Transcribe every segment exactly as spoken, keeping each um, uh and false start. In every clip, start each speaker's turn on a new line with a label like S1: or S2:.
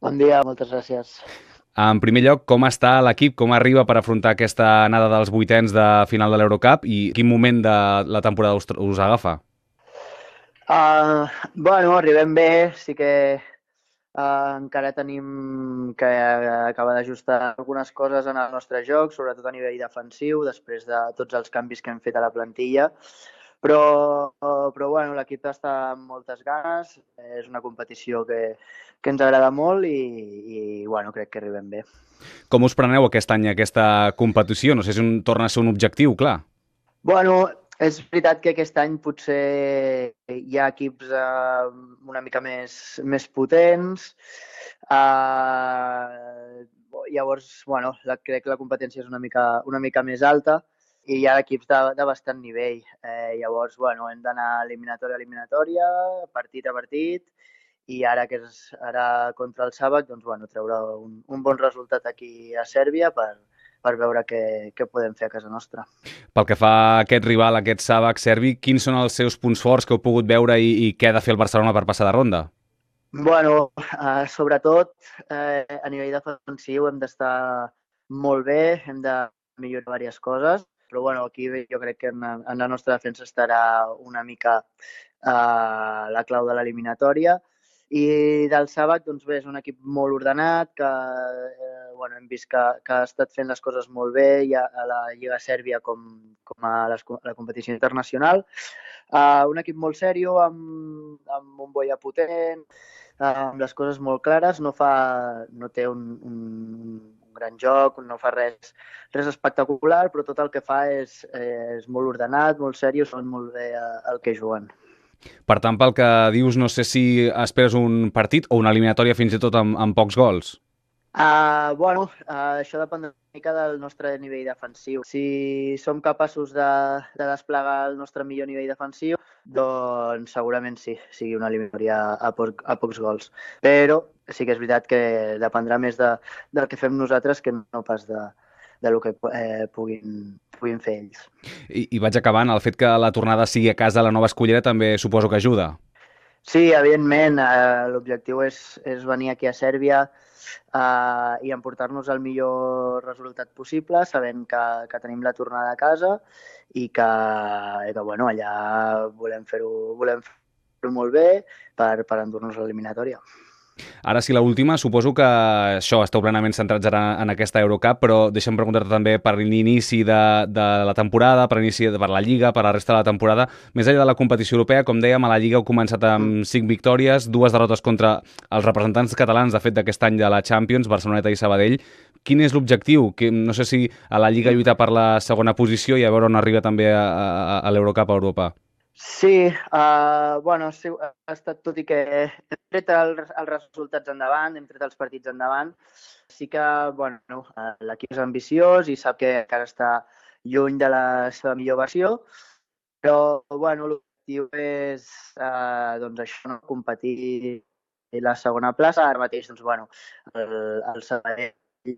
S1: Bon dia, moltes gràcies.
S2: En primer lloc, com està l'equip, com arriba per afrontar aquesta anada dels vuitens de final de l'Eurocup i quin moment de la temporada us, us agafa?
S1: Uh, bueno, arribem bé, sí que uh, encara tenim que acabar d'ajustar algunes coses en el nostre joc, sobretot a nivell defensiu, després de tots els canvis que hem fet a la plantilla, però, però bueno, l'equip està amb moltes ganes, és una competició que, que ens agrada molt i, i bueno, crec que arribem bé.
S2: Com us preneu aquest any aquesta competició? No sé si un, torna a ser un objectiu, clar.
S1: Bueno, és veritat que aquest any potser hi ha equips uh, una mica més, més potents. Uh, llavors, bueno, la, crec que la competència és una mica, una mica més alta i hi ha equips de, de bastant nivell. Eh, llavors, bueno, hem d'anar eliminatòria a eliminatòria, partit a partit, i ara que és ara contra el Sàbac, doncs, bueno, treure un, un bon resultat aquí a Sèrbia per, per veure què, què podem fer a casa nostra.
S2: Pel que fa a aquest rival, aquest Sàbac serbi, quins són els seus punts forts que heu pogut veure i, i què ha de fer el Barcelona per passar de ronda?
S1: Bueno, uh, sobretot eh, a nivell defensiu hem d'estar molt bé, hem de millorar diverses coses, però bueno, aquí jo crec que en, en la nostra defensa estarà una mica uh, la clau de l'eliminatòria. I del Sàbac, doncs bé, és un equip molt ordenat, que eh, bueno, hem vist que, que ha estat fent les coses molt bé ja a la Lliga Sèrbia com, com a, les, a la competició internacional. Uh, un equip molt sèrio, amb, amb un bombolla potent, uh, amb les coses molt clares, no, fa, no té un, un, un gran joc, no fa res, res espectacular, però tot el que fa és, és molt ordenat, molt seriós, saben molt bé el que juguen.
S2: Per tant, pel que dius, no sé si esperes un partit o una eliminatòria fins i tot amb, amb pocs gols.
S1: Uh, bueno, uh, això depèn una mica del nostre nivell defensiu. Si som capaços de, de desplegar el nostre millor nivell defensiu, doncs segurament sí, sigui una eliminatòria a, po a pocs gols. Però sí que és veritat que dependrà més de, del que fem nosaltres que no pas de, de lo que eh, puguin, puguin fer ells.
S2: I, I vaig acabant, el fet que la tornada sigui a casa a la Nova Escullera també suposo que ajuda.
S1: Sí, evidentment, eh, l'objectiu és, és venir aquí a Sèrbia eh, i emportar-nos el millor resultat possible, sabent que, que tenim la tornada a casa i que, i que bueno, allà volem fer-ho volem fer-ho molt bé per, per endur-nos l'eliminatòria.
S2: Ara sí, l'última, suposo que això, esteu plenament centrats ara en aquesta Eurocup, però deixa'm preguntar-te també per l'inici de, de la temporada, per l'inici de, per la Lliga, per la resta de la temporada. Més enllà de la competició europea, com dèiem, a la Lliga heu començat amb cinc victòries, dues derrotes contra els representants catalans, de fet, d'aquest any de la Champions, Barceloneta i Sabadell. Quin és l'objectiu? No sé si a la Lliga lluitar per la segona posició i a veure on arriba també a, a, a l'Eurocup a Europa.
S1: Sí, uh, bueno, sí, ha estat tot i que hem tret els, els resultats endavant, hem tret els partits endavant. Sí que, bueno, l'equip és ambiciós i sap que encara està lluny de la seva millor versió, però, bueno, l'objectiu és, uh, doncs, això, no? Competir la segona plaça. Ara mateix, doncs, bueno, el, el Sabadell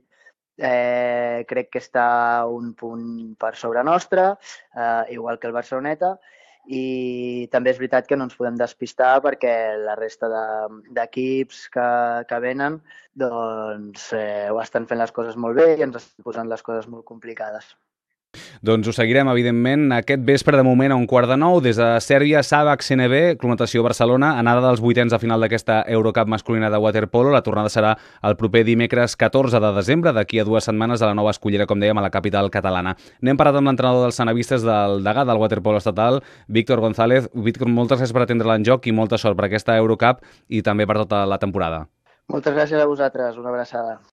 S1: eh, crec que està un punt per sobre nostre, eh, igual que el Barceloneta, i també és veritat que no ens podem despistar perquè la resta d'equips de, que, que venen doncs, eh, ho estan fent les coses molt bé i ens estan posant les coses molt complicades.
S2: Doncs ho seguirem, evidentment, aquest vespre de moment a un quart de nou, des de Sèrbia, Sàbac, C N B, Club Natació Barcelona, anada dels vuitens a final d'aquesta Eurocup masculina de waterpolo. La tornada serà el proper dimecres catorze de desembre, d'aquí a dues setmanes a la Nova Escullera, com dèiem, a la capital catalana. N'hem parlat amb l'entrenador dels sanavistes del degà del waterpolo estatal, Víctor González. Víctor, moltes gràcies per atendre-la en joc i molta sort per aquesta Eurocup i també per tota la temporada.
S1: Moltes gràcies a vosaltres, una abraçada.